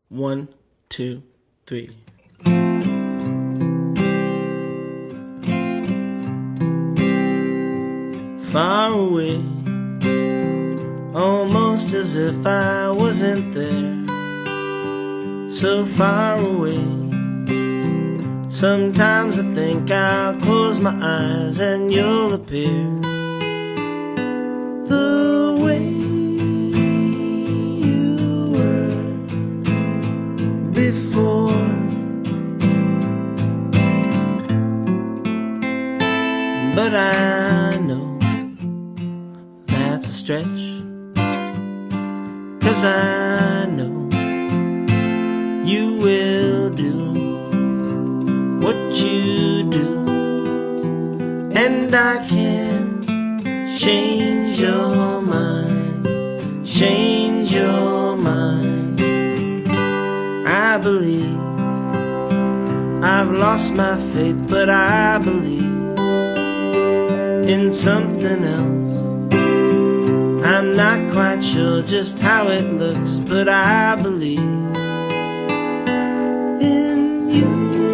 1, 2, 3. Far away, almost as if I wasn't there. So far away, sometimes I think I'll close my eyes and you'll appear. The way you were before, but I know that's a stretch, 'cause I know you will do what you do, and I can't change your mind, change your mind. I believe I've lost my faith, but I believe in something else. I'm not quite sure just how it looks, but I believe in you.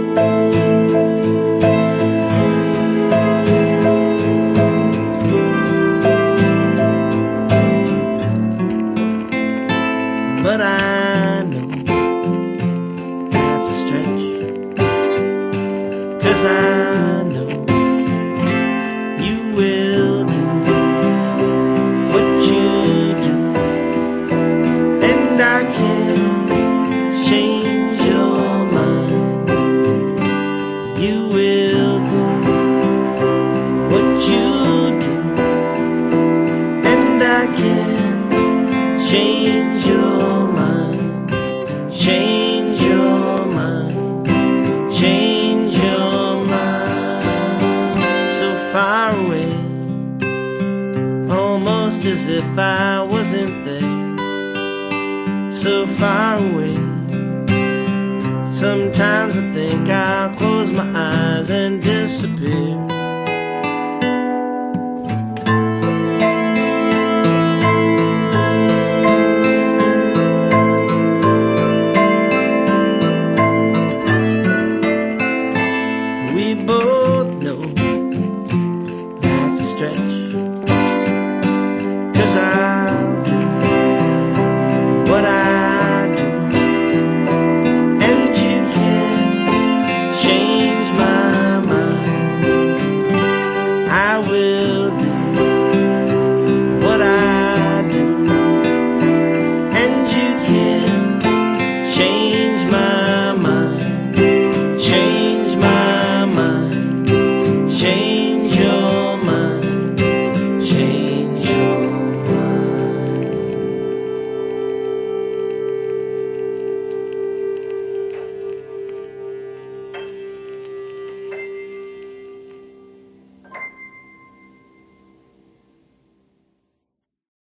But I know that's a stretch, 'cause I know you will do what you do, and I can't change your mind. You will do what you do, and I can't change your mind, change your mind, change your mind. So far away, almost as if I wasn't there. So far away, sometimes I think I'll close my eyes and disappear.